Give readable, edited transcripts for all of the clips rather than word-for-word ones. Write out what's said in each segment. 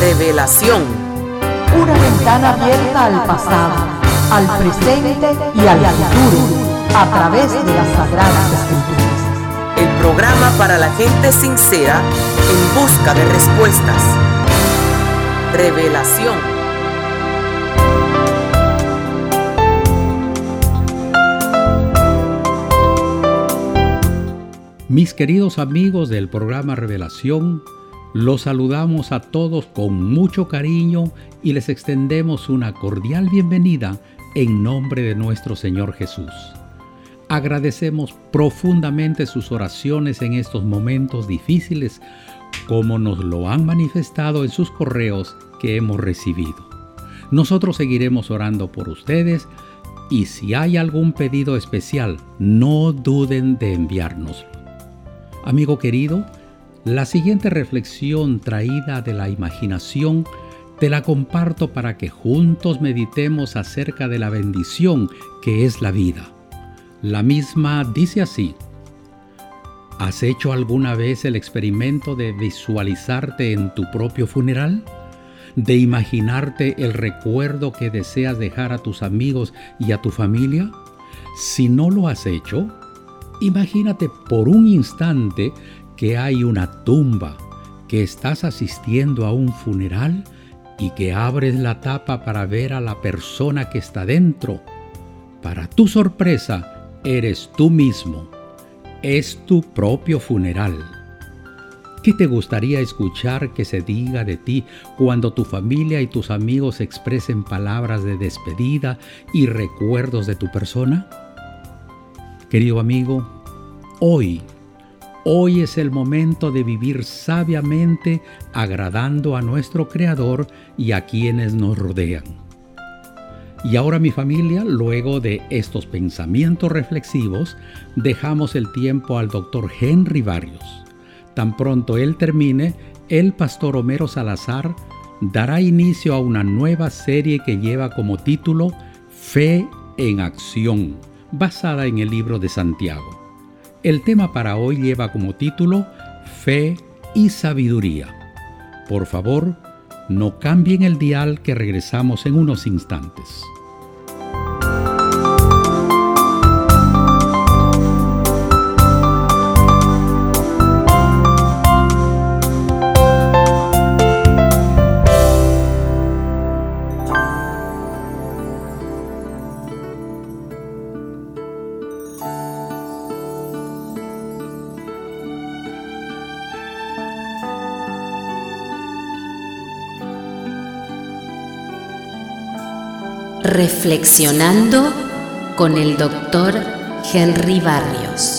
Revelación. Una ventana abierta al pasado, al presente y al futuro, a través de las Sagradas Escrituras. El programa para la gente sincera en busca de respuestas. Revelación. Mis queridos amigos del programa Revelación, los saludamos a todos con mucho cariño y les extendemos una cordial bienvenida en nombre de nuestro Señor Jesús. Agradecemos profundamente sus oraciones en estos momentos difíciles, como nos lo han manifestado en sus correos que hemos recibido. Nosotros seguiremos orando por ustedes y si hay algún pedido especial, no duden de enviárnoslo. Amigo querido, la siguiente reflexión traída de la imaginación te la comparto para que juntos meditemos acerca de la bendición que es la vida. La misma dice así: ¿has hecho alguna vez el experimento de visualizarte en tu propio funeral? ¿De imaginarte el recuerdo que deseas dejar a tus amigos y a tu familia? Si no lo has hecho, imagínate por un instante que hay una tumba, que estás asistiendo a un funeral y que abres la tapa para ver a la persona que está dentro. Para tu sorpresa, eres tú mismo. Es tu propio funeral. ¿Qué te gustaría escuchar que se diga de ti cuando tu familia y tus amigos expresen palabras de despedida y recuerdos de tu persona? Querido amigo, hoy es el momento de vivir sabiamente, agradando a nuestro Creador y a quienes nos rodean. Y ahora, mi familia, luego de estos pensamientos reflexivos, dejamos el tiempo al Dr. Henry Barrios. Tan pronto él termine, el pastor Homero Salazar dará inicio a una nueva serie que lleva como título Fe en Acción, basada en el libro de Santiago. El tema para hoy lleva como título Fe y Sabiduría. Por favor, no cambien el dial, que regresamos en unos instantes. Reflexionando con el Dr. Henry Barrios.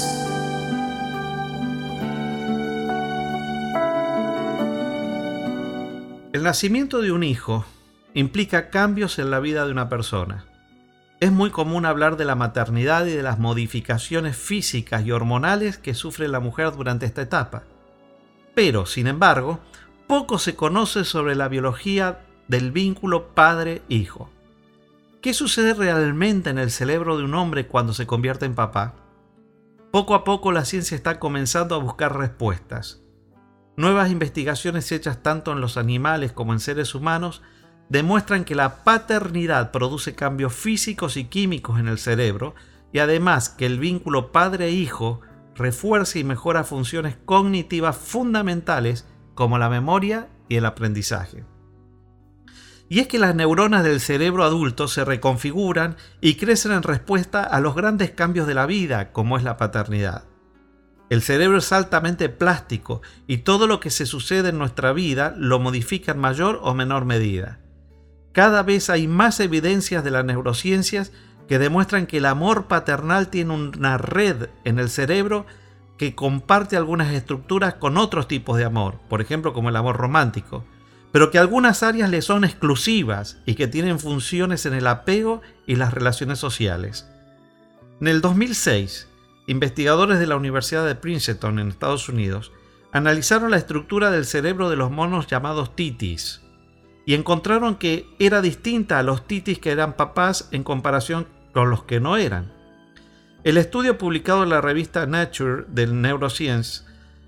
El nacimiento de un hijo implica cambios en la vida de una persona. Es muy común hablar de la maternidad y de las modificaciones físicas y hormonales que sufre la mujer durante esta etapa. Pero, sin embargo, poco se conoce sobre la biología del vínculo padre-hijo. ¿Qué sucede realmente en el cerebro de un hombre cuando se convierte en papá? Poco a poco la ciencia está comenzando a buscar respuestas. Nuevas investigaciones hechas tanto en los animales como en seres humanos demuestran que la paternidad produce cambios físicos y químicos en el cerebro y además que el vínculo padre-hijo refuerza y mejora funciones cognitivas fundamentales como la memoria y el aprendizaje. Y es que las neuronas del cerebro adulto se reconfiguran y crecen en respuesta a los grandes cambios de la vida, como es la paternidad. El cerebro es altamente plástico y todo lo que se sucede en nuestra vida lo modifica en mayor o menor medida. Cada vez hay más evidencias de las neurociencias que demuestran que el amor paternal tiene una red en el cerebro que comparte algunas estructuras con otros tipos de amor, por ejemplo como el amor romántico, pero que algunas áreas le son exclusivas y que tienen funciones en el apego y las relaciones sociales. En el 2006, investigadores de la Universidad de Princeton en Estados Unidos analizaron la estructura del cerebro de los monos llamados titis y encontraron que era distinta a los titis que eran papás en comparación con los que no eran. El estudio publicado en la revista Nature del Neuroscience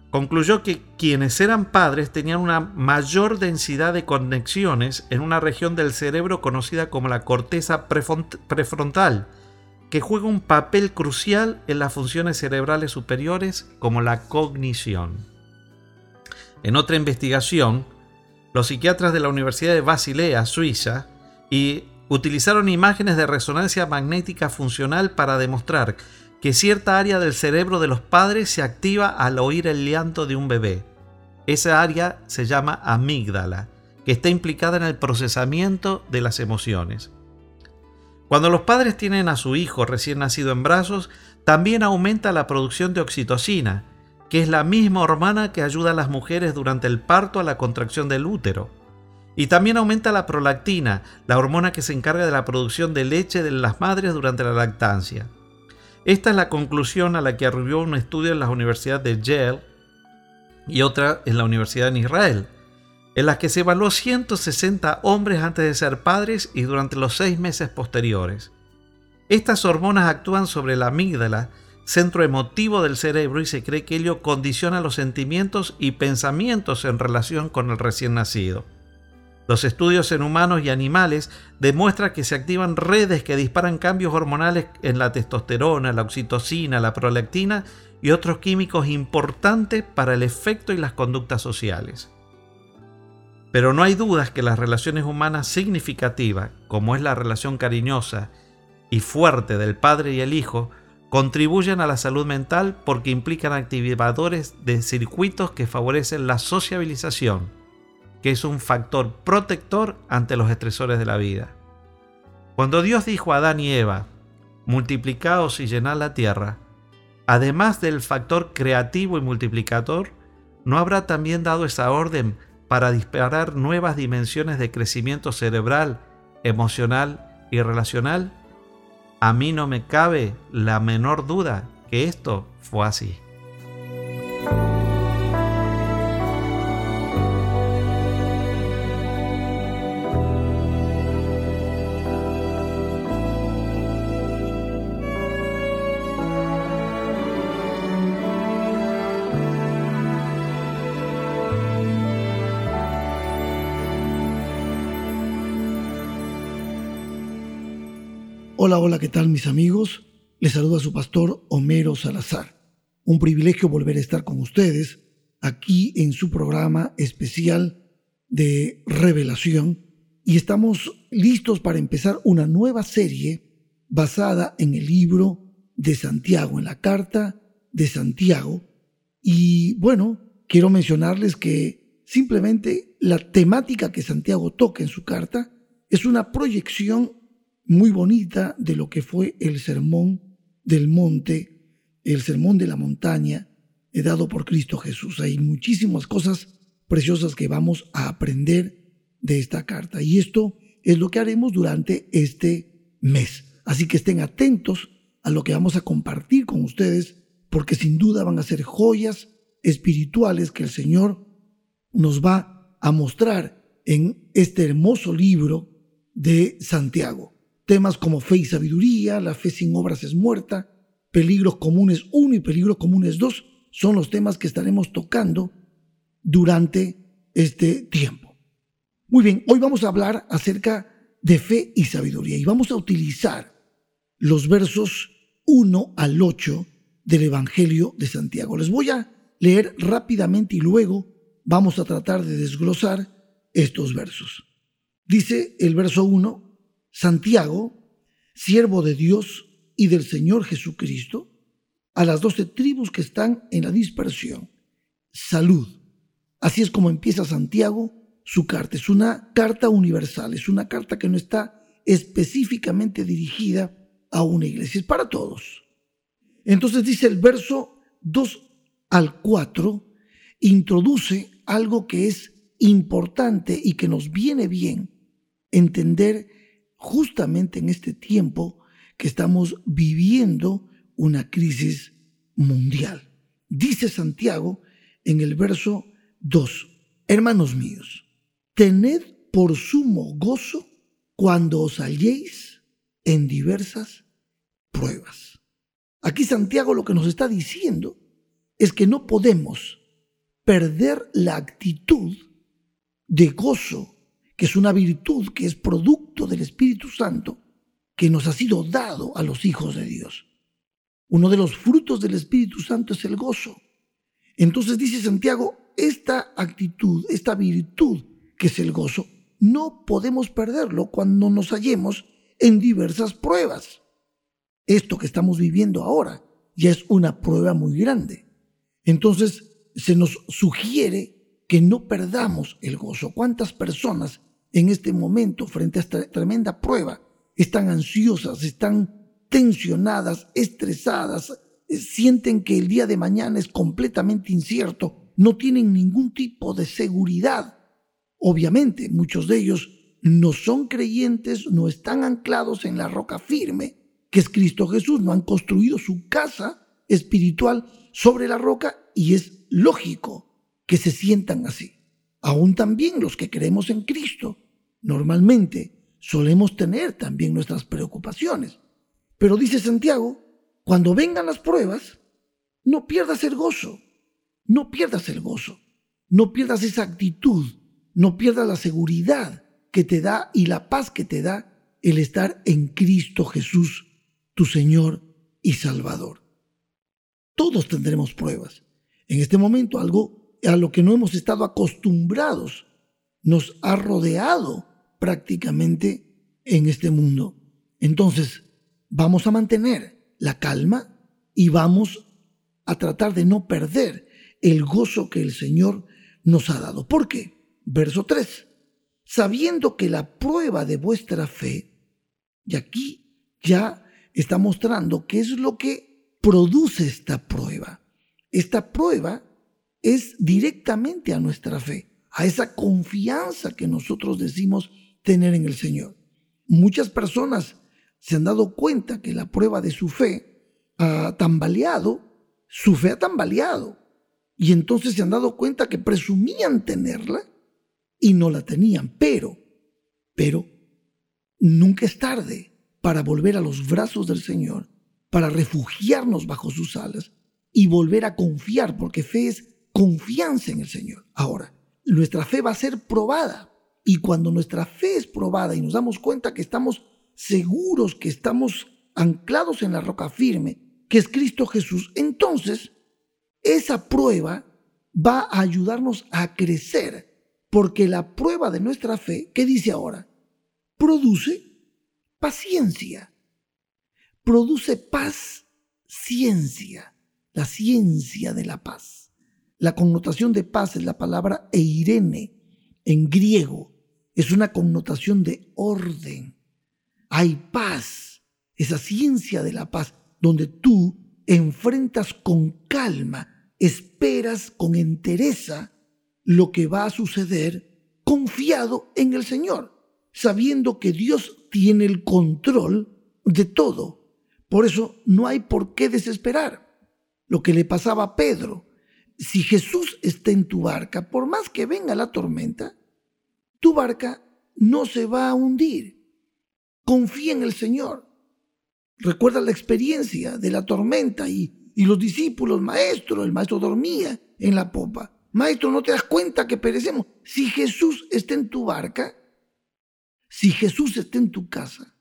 concluyó que quienes eran padres tenían una mayor densidad de conexiones en una región del cerebro conocida como la corteza prefrontal, que juega un papel crucial en las funciones cerebrales superiores como la cognición. En otra investigación, los psiquiatras de la Universidad de Basilea, Suiza, utilizaron imágenes de resonancia magnética funcional para demostrar que cierta área del cerebro de los padres se activa al oír el llanto de un bebé. Esa área se llama amígdala, que está implicada en el procesamiento de las emociones. Cuando los padres tienen a su hijo recién nacido en brazos, también aumenta la producción de oxitocina, que es la misma hormona que ayuda a las mujeres durante el parto a la contracción del útero. Y también aumenta la prolactina, la hormona que se encarga de la producción de leche de las madres durante la lactancia. Esta es la conclusión a la que arribó un estudio en la Universidad de Yale y otra en la Universidad en Israel, en las que se evaluó 160 hombres antes de ser padres y durante los 6 meses posteriores. Estas hormonas actúan sobre la amígdala, centro emotivo del cerebro, y se cree que ello condiciona los sentimientos y pensamientos en relación con el recién nacido. Los estudios en humanos y animales demuestran que se activan redes que disparan cambios hormonales en la testosterona, la oxitocina, la prolactina y otros químicos importantes para el efecto y las conductas sociales. Pero no hay dudas que las relaciones humanas significativas, como es la relación cariñosa y fuerte del padre y el hijo, contribuyen a la salud mental porque implican activadores de circuitos que favorecen la sociabilización, que es un factor protector ante los estresores de la vida. Cuando Dios dijo a Adán y Eva, multiplicaos y llenad la tierra, además del factor creativo y multiplicador, ¿no habrá también dado esa orden para disparar nuevas dimensiones de crecimiento cerebral, emocional y relacional? A mí no me cabe la menor duda que esto fue así. Hola, ¿qué tal mis amigos? Les saluda su pastor Homero Salazar. Un privilegio volver a estar con ustedes aquí en su programa especial de Revelación, y estamos listos para empezar una nueva serie basada en el libro de Santiago, en la carta de Santiago. Y bueno, quiero mencionarles que simplemente la temática que Santiago toca en su carta es una proyección muy bonita de lo que fue el sermón del monte, el sermón de la montaña dado por Cristo Jesús. Hay muchísimas cosas preciosas que vamos a aprender de esta carta, y esto es lo que haremos durante este mes. Así que estén atentos a lo que vamos a compartir con ustedes, porque sin duda van a ser joyas espirituales que el Señor nos va a mostrar en este hermoso libro de Santiago. Temas como fe y sabiduría, la fe sin obras es muerta, peligros comunes 1 y peligros comunes 2 son los temas que estaremos tocando durante este tiempo. Muy bien, hoy vamos a hablar acerca de fe y sabiduría y vamos a utilizar los versos 1 al 8 del Evangelio de Santiago. Les voy a leer rápidamente y luego vamos a tratar de desglosar estos versos. Dice el verso 1: Santiago, siervo de Dios y del Señor Jesucristo, a las 12 tribus que están en la dispersión, salud. Así es como empieza Santiago su carta. Es una carta universal, es una carta que no está específicamente dirigida a una iglesia, es para todos. Entonces dice el verso 2 al 4, introduce algo que es importante y que nos viene bien entender justamente en este tiempo que estamos viviendo una crisis mundial. Dice Santiago en el verso 2: hermanos míos, tened por sumo gozo cuando os halléis en diversas pruebas. Aquí Santiago lo que nos está diciendo es que no podemos perder la actitud de gozo, que es una virtud que es producto del Espíritu Santo que nos ha sido dado a los hijos de Dios. Uno de los frutos del Espíritu Santo es el gozo. Entonces dice Santiago, esta actitud, esta virtud que es el gozo, no podemos perderlo cuando nos hallemos en diversas pruebas. Esto que estamos viviendo ahora ya es una prueba muy grande. Entonces se nos sugiere que no perdamos el gozo. ¿Cuántas personas en este momento, frente a esta tremenda prueba, están ansiosas, están tensionadas, estresadas, sienten que el día de mañana es completamente incierto, no tienen ningún tipo de seguridad? Obviamente, muchos de ellos no son creyentes, no están anclados en la roca firme, que es Cristo Jesús, no han construido su casa espiritual sobre la roca, y es lógico que se sientan así. Aún también los que creemos en Cristo, normalmente solemos tener también nuestras preocupaciones. Pero dice Santiago, cuando vengan las pruebas, no pierdas el gozo, no pierdas el gozo, no pierdas esa actitud, no pierdas la seguridad que te da y la paz que te da el estar en Cristo Jesús, tu Señor y Salvador. Todos tendremos pruebas. En este momento algo a lo que no hemos estado acostumbrados nos ha rodeado prácticamente en este mundo. Entonces, vamos a mantener la calma y vamos a tratar de no perder el gozo que el Señor nos ha dado. ¿Por qué? Verso 3. Sabiendo que la prueba de vuestra fe, y aquí ya está mostrando qué es lo que produce esta prueba. Esta prueba es directamente a nuestra fe, a esa confianza que nosotros decimos tener en el Señor. Muchas personas se han dado cuenta que la prueba de su fe ha tambaleado, y entonces se han dado cuenta que presumían tenerla y no la tenían, pero nunca es tarde para volver a los brazos del Señor, para refugiarnos bajo sus alas y volver a confiar, porque fe es confianza en el Señor. Ahora, nuestra fe va a ser probada, y cuando nuestra fe es probada y nos damos cuenta que estamos seguros, que estamos anclados en la roca firme, que es Cristo Jesús, entonces esa prueba va a ayudarnos a crecer, porque la prueba de nuestra fe, ¿qué dice ahora? Produce paciencia, produce paz, ciencia, la ciencia de la paz. La connotación de paz es la palabra eirene en griego, es una connotación de orden. Hay paz, esa ciencia de la paz, donde tú enfrentas con calma, esperas con entereza lo que va a suceder, confiado en el Señor, sabiendo que Dios tiene el control de todo. Por eso no hay por qué desesperar. Lo que le pasaba a Pedro, si Jesús está en tu barca, por más que venga la tormenta, tu barca no se va a hundir. Confía en el Señor. Recuerda la experiencia de la tormenta y los discípulos, maestro, el maestro dormía en la popa. Maestro, ¿no te das cuenta que perecemos? Si Jesús está en tu barca, si Jesús está en tu casa,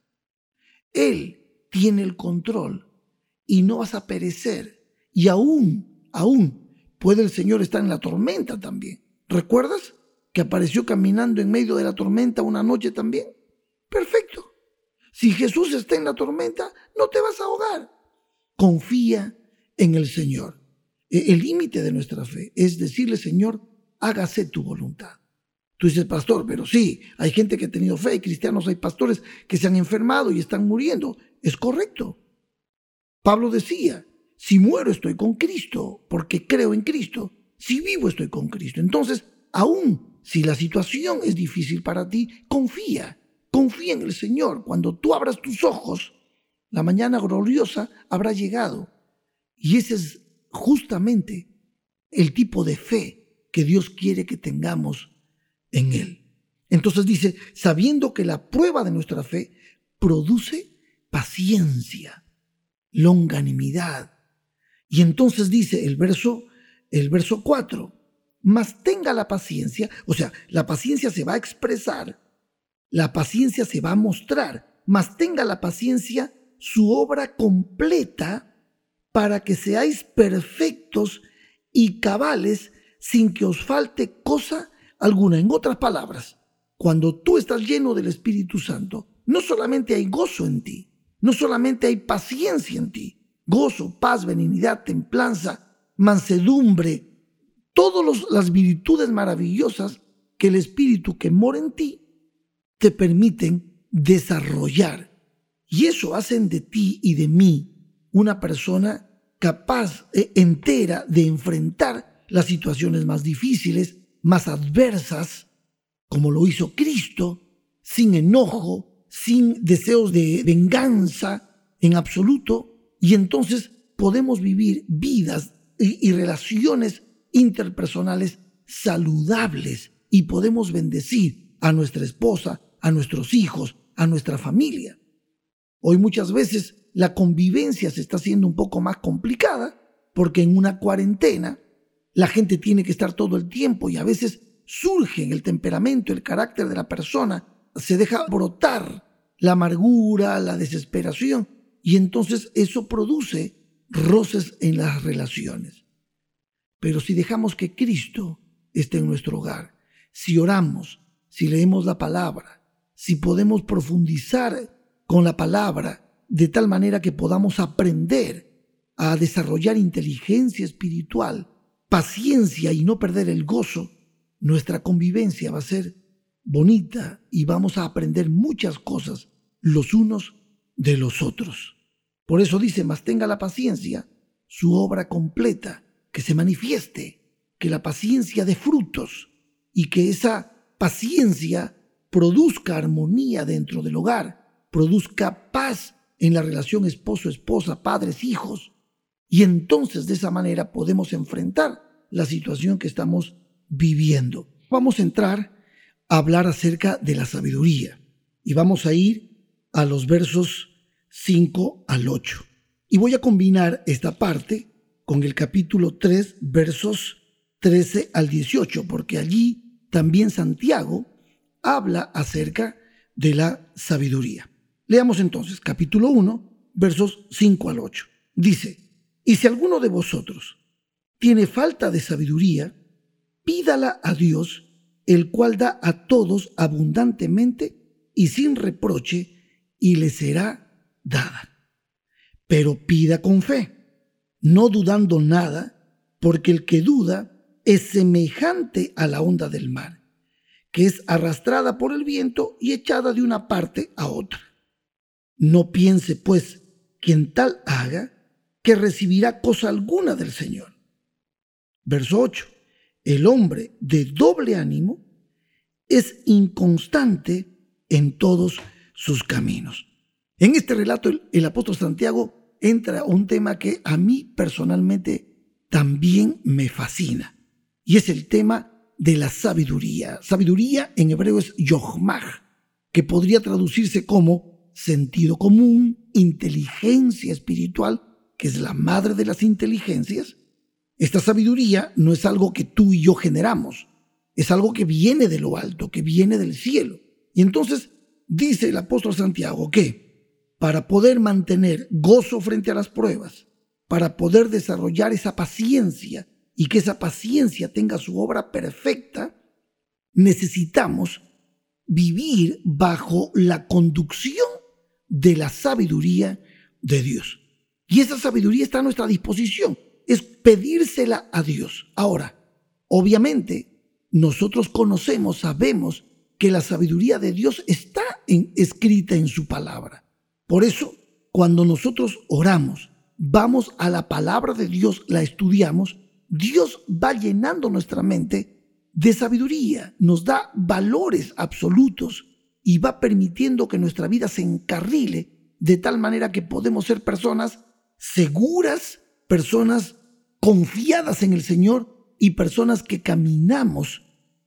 Él tiene el control y no vas a perecer. Y aún puede el Señor estar en la tormenta también. ¿Recuerdas que apareció caminando en medio de la tormenta una noche también? Perfecto. Si Jesús está en la tormenta, no te vas a ahogar. Confía en el Señor. El límite de nuestra fe es decirle, Señor, hágase tu voluntad. Tú dices, pastor, pero sí, hay gente que ha tenido fe, hay cristianos, hay pastores que se han enfermado y están muriendo. Es correcto. Pablo decía, si muero estoy con Cristo, porque creo en Cristo. Si vivo estoy con Cristo. Entonces, aún si la situación es difícil para ti, confía en el Señor. Cuando tú abras tus ojos, la mañana gloriosa habrá llegado. Y ese es justamente el tipo de fe que Dios quiere que tengamos en Él. Entonces dice, sabiendo que la prueba de nuestra fe produce paciencia, longanimidad. Y entonces dice el verso 4, mas tenga la paciencia, o sea, la paciencia se va a expresar, la paciencia se va a mostrar, mas tenga la paciencia su obra completa para que seáis perfectos y cabales sin que os falte cosa alguna. En otras palabras, cuando tú estás lleno del Espíritu Santo, no solamente hay gozo en ti, no solamente hay paciencia en ti, gozo, paz, benignidad, templanza, mansedumbre, todas las virtudes maravillosas que el Espíritu que mora en ti te permiten desarrollar. Y eso hacen de ti y de mí una persona capaz, entera, de enfrentar las situaciones más difíciles, más adversas, como lo hizo Cristo, sin enojo, sin deseos de venganza en absoluto. Y entonces podemos vivir vidas y relaciones interpersonales saludables y podemos bendecir a nuestra esposa, a nuestros hijos, a nuestra familia. Hoy muchas veces la convivencia se está haciendo un poco más complicada porque en una cuarentena la gente tiene que estar todo el tiempo y a veces surge en el temperamento, el carácter de la persona, se deja brotar la amargura, la desesperación y entonces eso produce roces en las relaciones. Pero si dejamos que Cristo esté en nuestro hogar, si oramos, si leemos la palabra, si podemos profundizar con la palabra de tal manera que podamos aprender a desarrollar inteligencia espiritual, paciencia y no perder el gozo, nuestra convivencia va a ser bonita y vamos a aprender muchas cosas los unos de los otros. Por eso dice, mas tenga la paciencia, su obra completa, que se manifieste, que la paciencia dé frutos y que esa paciencia produzca armonía dentro del hogar, produzca paz en la relación esposo-esposa, padres, hijos. Y entonces de esa manera podemos enfrentar la situación que estamos viviendo. Vamos a entrar a hablar acerca de la sabiduría y vamos a ir a los versos 5 al 8. Y voy a combinar esta parte con el capítulo 3, versos 13 al 18, porque allí también Santiago habla acerca de la sabiduría. Leamos entonces capítulo 1, versos 5 al 8. Dice, y si alguno de vosotros tiene falta de sabiduría, pídala a Dios, el cual da a todos abundantemente y sin reproche, y le será dada. Pero pida con fe, no dudando nada, porque el que duda es semejante a la onda del mar, que es arrastrada por el viento y echada de una parte a otra. No piense, pues, quien tal haga, que recibirá cosa alguna del Señor. Verso 8. El hombre de doble ánimo es inconstante en todos sus caminos. En este relato el apóstol Santiago entra a un tema que a mí personalmente también me fascina, y es el tema de la sabiduría. Sabiduría en hebreo es yochmah, que podría traducirse como sentido común, inteligencia espiritual, que es la madre de las inteligencias. Esta sabiduría no es algo que tú y yo generamos, es algo que viene de lo alto, que viene del cielo. Y entonces dice el apóstol Santiago que para poder mantener gozo frente a las pruebas, para poder desarrollar esa paciencia y que esa paciencia tenga su obra perfecta, necesitamos vivir bajo la conducción de la sabiduría de Dios. Y esa sabiduría está a nuestra disposición, es pedírsela a Dios. Ahora, obviamente, nosotros conocemos, sabemos que la sabiduría de Dios está escrita en su palabra. Por eso, cuando nosotros oramos, vamos a la palabra de Dios, la estudiamos, Dios va llenando nuestra mente de sabiduría, nos da valores absolutos y va permitiendo que nuestra vida se encarrile de tal manera que podemos ser personas seguras, personas confiadas en el Señor y personas que caminamos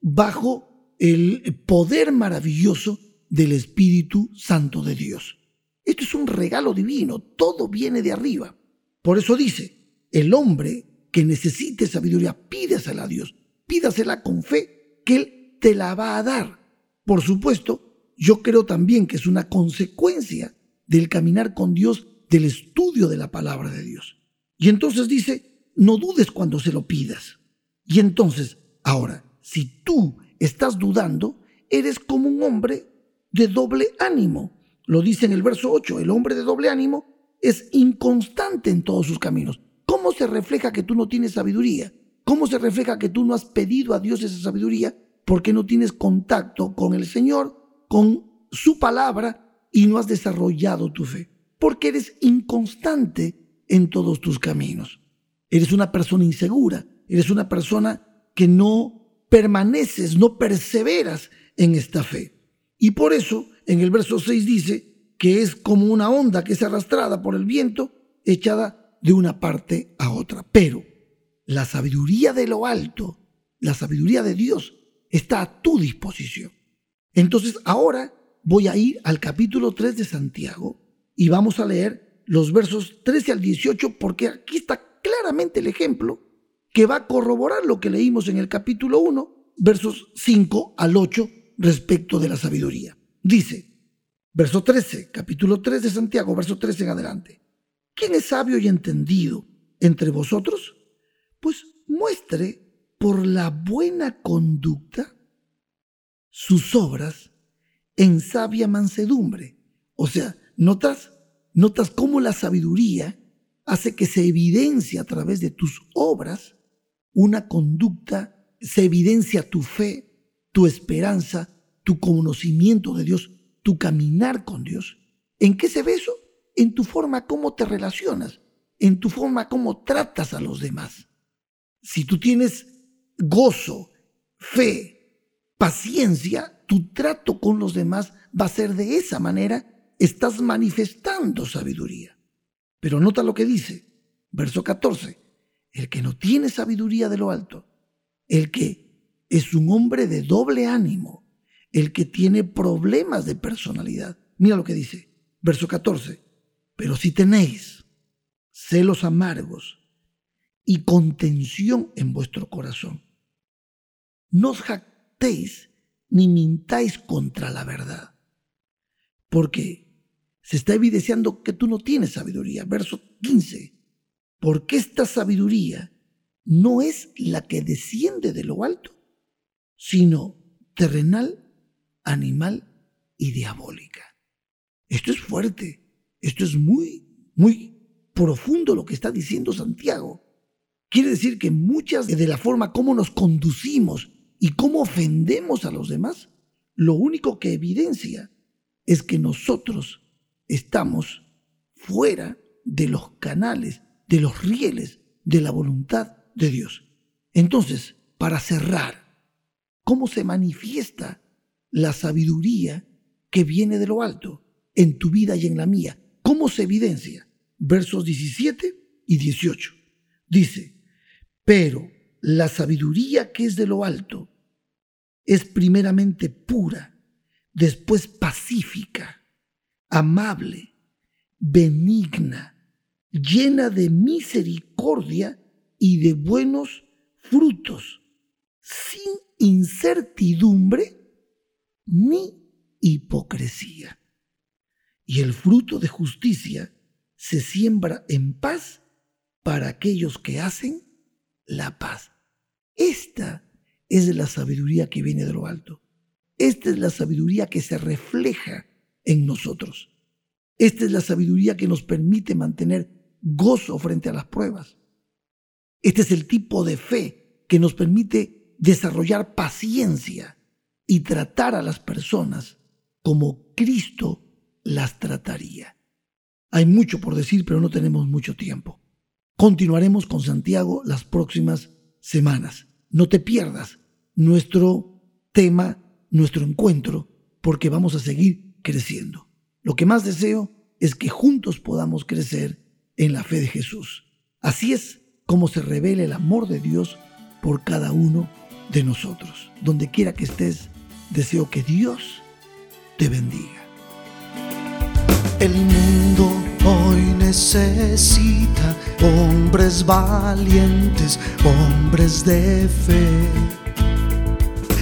bajo el poder maravilloso del Espíritu Santo de Dios. Esto es un regalo divino, todo viene de arriba. Por eso dice, el hombre que necesite sabiduría, pídesela a Dios. pídasela con fe que Él te la va a dar. Por supuesto, yo creo también que es una consecuencia del caminar con Dios, del estudio de la palabra de Dios. Y entonces dice, no dudes cuando se lo pidas. Y entonces, ahora, si tú estás dudando, eres como un hombre de doble ánimo. Lo dice en el verso 8, el hombre de doble ánimo es inconstante en todos sus caminos. ¿Cómo se refleja que tú no tienes sabiduría? ¿Cómo se refleja que tú no has pedido a Dios esa sabiduría? Porque no tienes contacto con el Señor, con su palabra, y no has desarrollado tu fe. Porque eres inconstante en todos tus caminos. Eres una persona insegura, eres una persona que no permaneces, no perseveras en esta fe. Y por eso, en el verso 6 dice que es como una onda que es arrastrada por el viento, echada de una parte a otra. Pero la sabiduría de lo alto, la sabiduría de Dios, está a tu disposición. Entonces ahora voy a ir al capítulo 3 de Santiago y vamos a leer los versos 13 al 18, porque aquí está claramente el ejemplo que va a corroborar lo que leímos en el capítulo 1, versos 5 al 8, respecto de la sabiduría. Dice, verso 13, capítulo 3 de Santiago, verso 13 en adelante. ¿Quién es sabio y entendido entre vosotros? Pues muestre por la buena conducta sus obras en sabia mansedumbre. O sea, ¿notas cómo la sabiduría hace que se evidencie a través de tus obras una conducta, se evidencia tu fe, tu esperanza, tu conocimiento de Dios, tu caminar con Dios? ¿En qué se ve eso? En tu forma cómo te relacionas, en tu forma cómo tratas a los demás. Si tú tienes gozo, fe, paciencia, tu trato con los demás va a ser de esa manera. Estás manifestando sabiduría. Pero nota lo que dice, verso 14. El que no tiene sabiduría de lo alto, el que es un hombre de doble ánimo, el que tiene problemas de personalidad. Mira lo que dice, verso 14. Pero si tenéis celos amargos y contención en vuestro corazón, no os jactéis ni mintáis contra la verdad, porque se está evidenciando que tú no tienes sabiduría. Verso 15. Porque esta sabiduría no es la que desciende de lo alto, sino terrenal, animal y diabólica. Esto es fuerte. Esto es muy, muy profundo lo que está diciendo Santiago. Quiere decir que muchas de la forma como nos conducimos y cómo ofendemos a los demás, lo único que evidencia es que nosotros estamos fuera de los canales, de los rieles de la voluntad de Dios. Entonces, para cerrar, ¿cómo se manifiesta la sabiduría que viene de lo alto en tu vida y en la mía? ¿Cómo se evidencia? Versos 17 y 18. Dice, pero la sabiduría que es de lo alto es primeramente pura, después pacífica, amable, benigna, llena de misericordia y de buenos frutos, sin incertidumbre ni hipocresía. Y el fruto de justicia se siembra en paz para aquellos que hacen la paz. Esta es la sabiduría que viene de lo alto. Esta es la sabiduría que se refleja en nosotros. Esta es la sabiduría que nos permite mantener gozo frente a las pruebas. Este es el tipo de fe que nos permite desarrollar paciencia y tratar a las personas como Cristo las trataría. Hay mucho por decir, pero no tenemos mucho tiempo. Continuaremos con Santiago las próximas semanas. No te pierdas nuestro tema, nuestro encuentro, porque vamos a seguir creciendo. Lo que más deseo es que juntos podamos crecer en la fe de Jesús. Así es como se revela el amor de Dios por cada uno de nosotros. Donde quiera que estés, deseo que Dios te bendiga. El mundo hoy necesita hombres valientes, hombres de fe.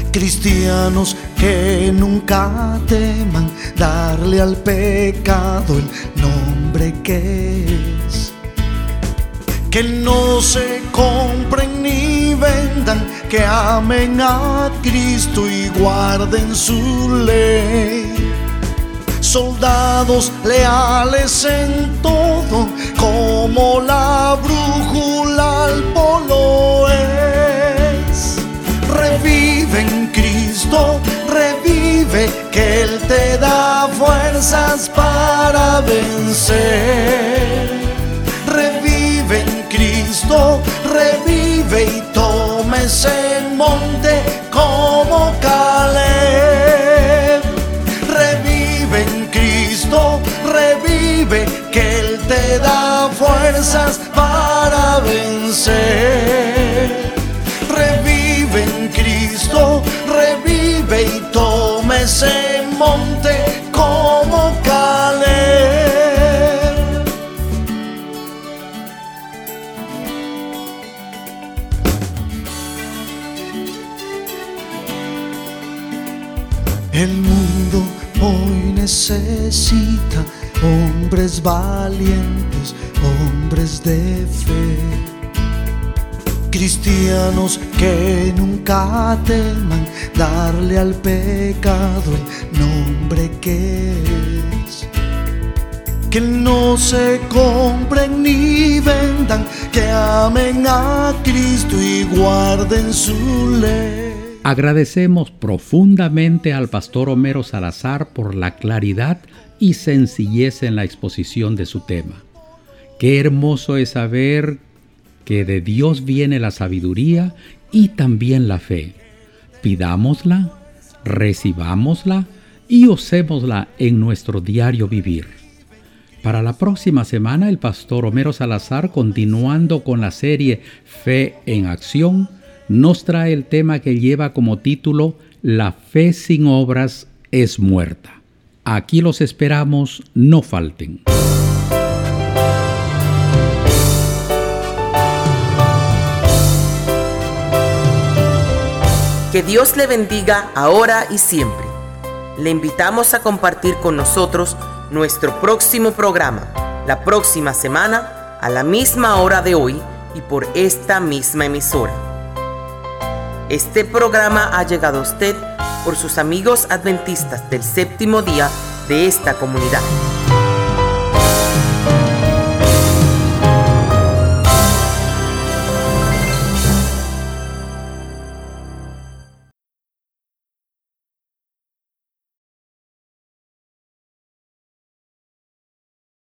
Cristianos que nunca teman darle al pecado el nombre que es. Que no se compren ni vendan, que amen a Cristo y guarden su ley. Soldados leales en todo, como la brújula al polo es. Revive en Cristo, revive, que Él te da fuerzas para vencer. Revive en Cristo, revive y tome ese monte como Caleb. Revive en Cristo, revive, que Él te da fuerzas para vencer. Revive en Cristo, revive y tome ese monte como Caleb. El mundo hoy necesita hombres valientes, hombres de fe. Cristianos que nunca teman darle al pecado el nombre que es. Que no se compren ni vendan, que amen a Cristo y guarden su ley. Agradecemos profundamente al pastor Homero Salazar por la claridad y sencillez en la exposición de su tema. Qué hermoso es saber que de Dios viene la sabiduría y también la fe. Pidámosla, recibámosla y usémosla en nuestro diario vivir. Para la próxima semana, el pastor Homero Salazar, continuando con la serie Fe en Acción, nos trae el tema que lleva como título La fe sin obras es muerta. Aquí los esperamos, no falten. Que Dios le bendiga ahora y siempre. Le invitamos a compartir con nosotros nuestro próximo programa, la próxima semana, a la misma hora de hoy y por esta misma emisora. Este programa ha llegado a usted por sus amigos adventistas del séptimo día de esta comunidad.